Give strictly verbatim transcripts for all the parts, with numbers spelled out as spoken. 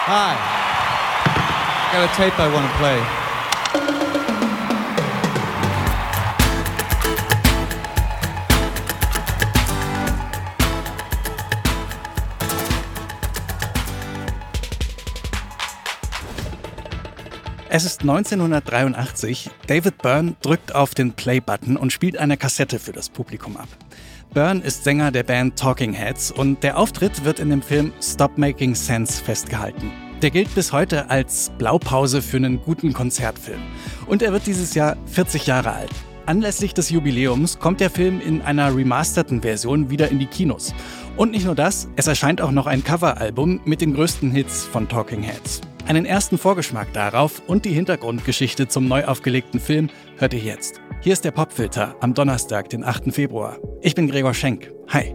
Hi. I got a tape I want to play. Es ist neunzehnhundertdreiundachtzig. David Byrne drückt auf den Play-Button und spielt eine Kassette für das Publikum ab. Byrne ist Sänger der Band Talking Heads und der Auftritt wird in dem Film Stop Making Sense festgehalten. Der gilt bis heute als Blaupause für einen guten Konzertfilm. Und er wird dieses Jahr vierzig Jahre alt. Anlässlich des Jubiläums kommt der Film in einer remasterten Version wieder in die Kinos. Und nicht nur das, es erscheint auch noch ein Coveralbum mit den größten Hits von Talking Heads. Einen ersten Vorgeschmack darauf und die Hintergrundgeschichte zum neu aufgelegten Film hört ihr jetzt. Hier ist der Popfilter am Donnerstag, den achten Februar. Ich bin Gregor Schenk. Hi.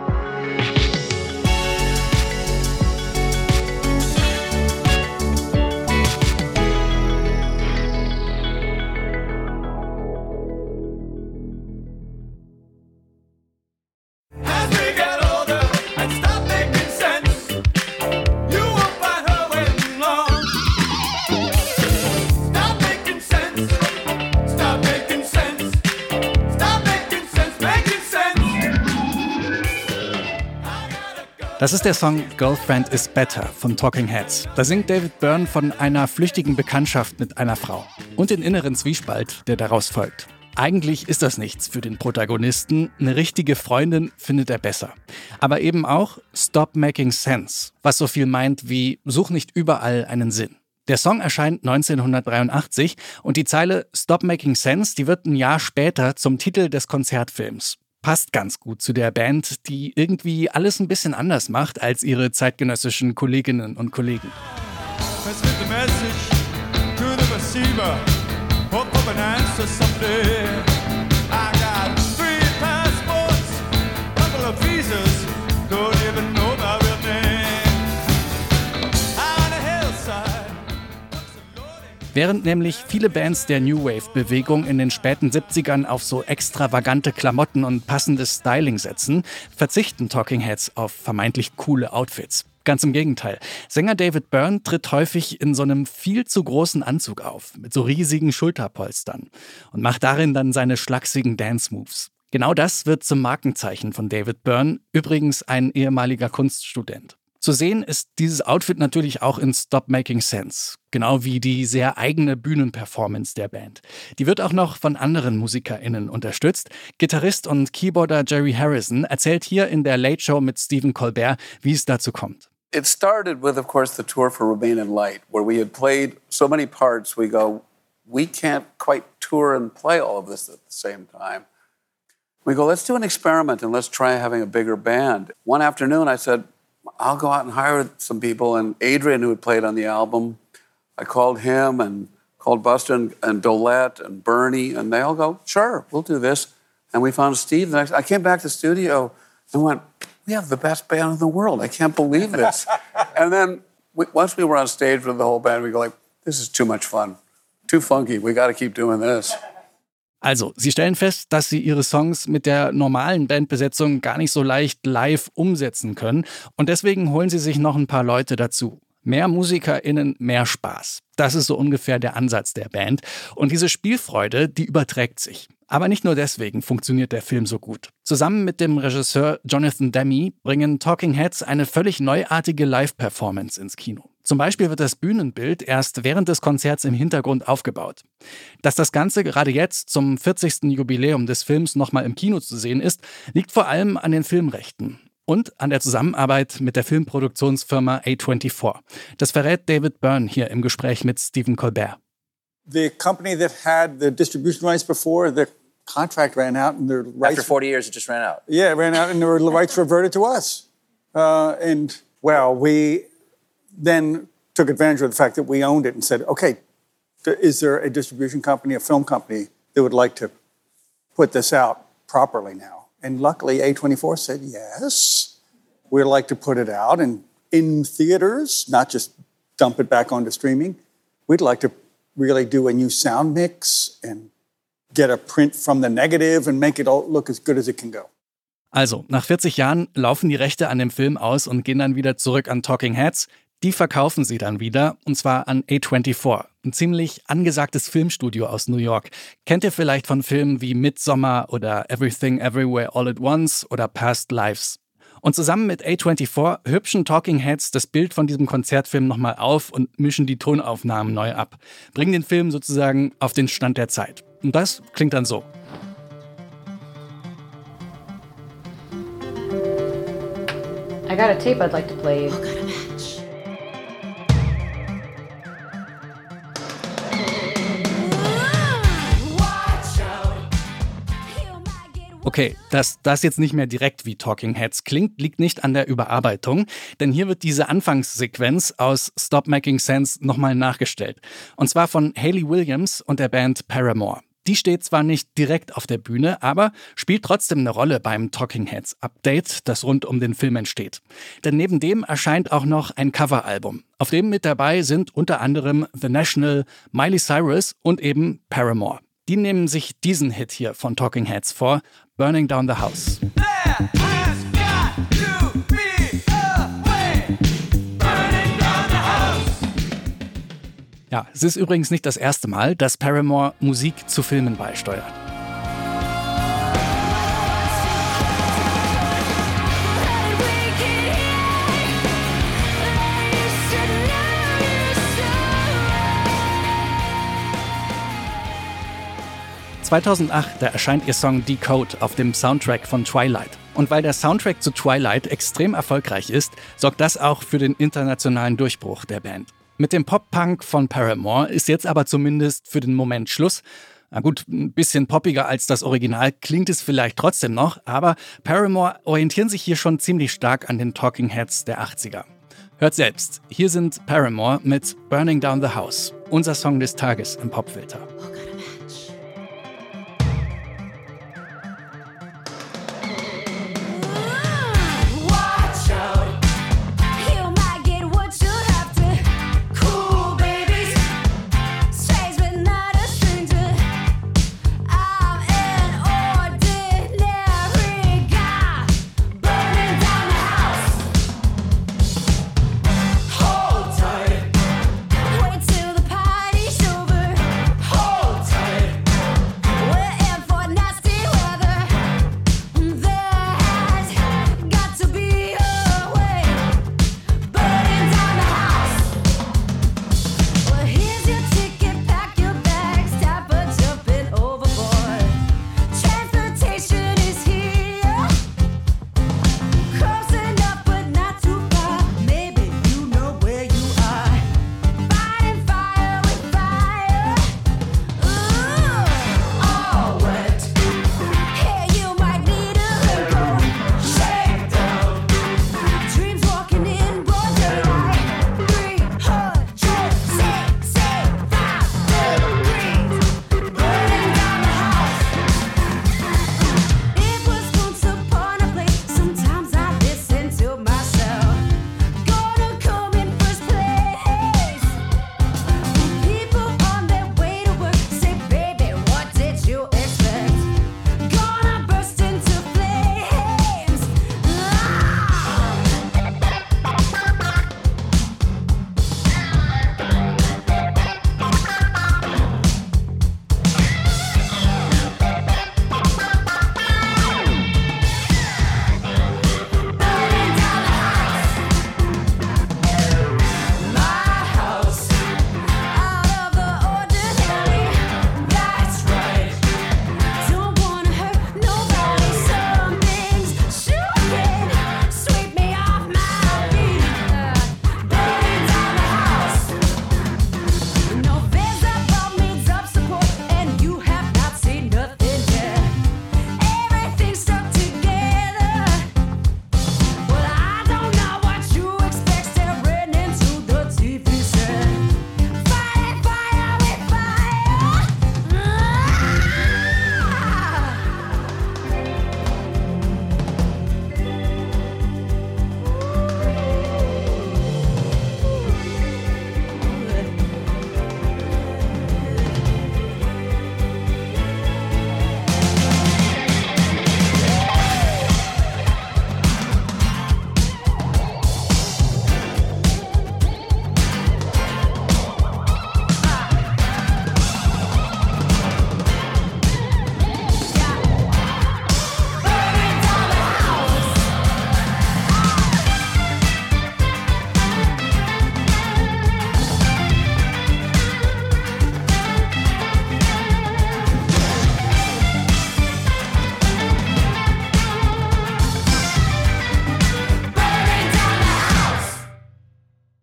Das ist der Song Girlfriend is Better von Talking Heads. Da singt David Byrne von einer flüchtigen Bekanntschaft mit einer Frau und den inneren Zwiespalt, der daraus folgt. Eigentlich ist das nichts für den Protagonisten, eine richtige Freundin findet er besser. Aber eben auch Stop Making Sense, was so viel meint wie such nicht überall einen Sinn. Der Song erscheint neunzehnhundertdreiundachtzig und die Zeile Stop Making Sense, die wird ein Jahr später zum Titel des Konzertfilms. Passt ganz gut zu der Band, die irgendwie alles ein bisschen anders macht als ihre zeitgenössischen Kolleginnen und Kollegen. Während nämlich viele Bands der New Wave-Bewegung in den späten siebzigern auf so extravagante Klamotten und passendes Styling setzen, verzichten Talking Heads auf vermeintlich coole Outfits. Ganz im Gegenteil. Sänger David Byrne tritt häufig in so einem viel zu großen Anzug auf, mit so riesigen Schulterpolstern und macht darin dann seine schlachsigen Dance-Moves. Genau das wird zum Markenzeichen von David Byrne, übrigens ein ehemaliger Kunststudent. Zu sehen ist dieses Outfit natürlich auch in Stop Making Sense, genau wie die sehr eigene Bühnenperformance der Band. Die wird auch noch von anderen MusikerInnen unterstützt. Gitarrist und Keyboarder Jerry Harrison erzählt hier in der Late Show mit Stephen Colbert, wie es dazu kommt. It started with, of course, the tour for Remain in Light, where we had played so many parts, we go, we can't quite tour and play all of this at the same time. We go, let's do an experiment and let's try having a bigger band. One afternoon I said, I'll go out and hire some people. And Adrian, who had played on the album, I called him and called Buster and, and Dolette and Bernie, and they all go, sure, we'll do this. And we found Steve. The next, I came back to the studio and went, we have the best band in the world. I can't believe this. And then we, once we were on stage with the whole band, we go like, this is too much fun, too funky. We got to keep doing this. Also, sie stellen fest, dass sie ihre Songs mit der normalen Bandbesetzung gar nicht so leicht live umsetzen können und deswegen holen sie sich noch ein paar Leute dazu. Mehr MusikerInnen, mehr Spaß. Das ist so ungefähr der Ansatz der Band. Und diese Spielfreude, die überträgt sich. Aber nicht nur deswegen funktioniert der Film so gut. Zusammen mit dem Regisseur Jonathan Demme bringen Talking Heads eine völlig neuartige Live-Performance ins Kino. Zum Beispiel wird das Bühnenbild erst während des Konzerts im Hintergrund aufgebaut. Dass das Ganze gerade jetzt zum vierzigsten Jubiläum des Films nochmal im Kino zu sehen ist, liegt vor allem an den Filmrechten und an der Zusammenarbeit mit der Filmproduktionsfirma A vierundzwanzig. Das verrät David Byrne hier im Gespräch mit Stephen Colbert. The company that had the distribution rights before, the contract ran out and their rights... After forty years, it just ran out. Yeah, it ran out and their rights reverted to us. Uh, and, well, we... then took advantage of the fact that we owned it and said, okay, is there a distribution company, a film company that would like to put this out properly now? And luckily, A twenty-four said, yes, we'd like to put it out and in theaters, not just dump it back onto streaming. We'd like to really do a new sound mix and get a print from the negative and make it all look as good as it can go. Also, nach vierzig Jahren laufen die Rechte an dem Film aus und gehen dann wieder zurück an Talking Heads. Die verkaufen sie dann wieder, und zwar an A vierundzwanzig, ein ziemlich angesagtes Filmstudio aus New York. Kennt ihr vielleicht von Filmen wie Midsommar oder Everything Everywhere All at Once oder Past Lives. Und zusammen mit A vierundzwanzig hübschen Talking Heads das Bild von diesem Konzertfilm nochmal auf und mischen die Tonaufnahmen neu ab. Bringen den Film sozusagen auf den Stand der Zeit. Und das klingt dann so. I got a tape I'd like to play you. Okay, dass das jetzt nicht mehr direkt wie Talking Heads klingt, liegt nicht an der Überarbeitung, denn hier wird diese Anfangssequenz aus Stop Making Sense nochmal nachgestellt. Und zwar von Hayley Williams und der Band Paramore. Die steht zwar nicht direkt auf der Bühne, aber spielt trotzdem eine Rolle beim Talking Heads Update, das rund um den Film entsteht. Denn neben dem erscheint auch noch ein Coveralbum. Auf dem mit dabei sind unter anderem The National, Miley Cyrus und eben Paramore. Die nehmen sich diesen Hit hier von Talking Heads vor, Burning Down the House. Ja, es ist übrigens nicht das erste Mal, dass Paramore Musik zu Filmen beisteuert. zweitausendacht, da erscheint ihr Song Decode auf dem Soundtrack von Twilight. Und weil der Soundtrack zu Twilight extrem erfolgreich ist, sorgt das auch für den internationalen Durchbruch der Band. Mit dem Pop-Punk von Paramore ist jetzt aber zumindest für den Moment Schluss. Na gut, ein bisschen poppiger als das Original klingt es vielleicht trotzdem noch, aber Paramore orientieren sich hier schon ziemlich stark an den Talking Heads der achtziger. Hört selbst, hier sind Paramore mit Burning Down the House, unser Song des Tages im Popfilter.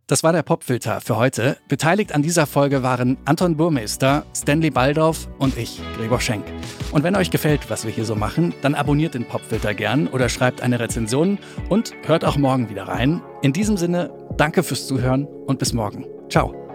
Das war der Popfilter für heute. Beteiligt an dieser Folge waren Anton Burmeister, Stanley Baldauf und ich, Gregor Schenk. Und wenn euch gefällt, was wir hier so machen, dann abonniert den Popfilter gern oder schreibt eine Rezension und hört auch morgen wieder rein. In diesem Sinne, danke fürs Zuhören und bis morgen. Ciao.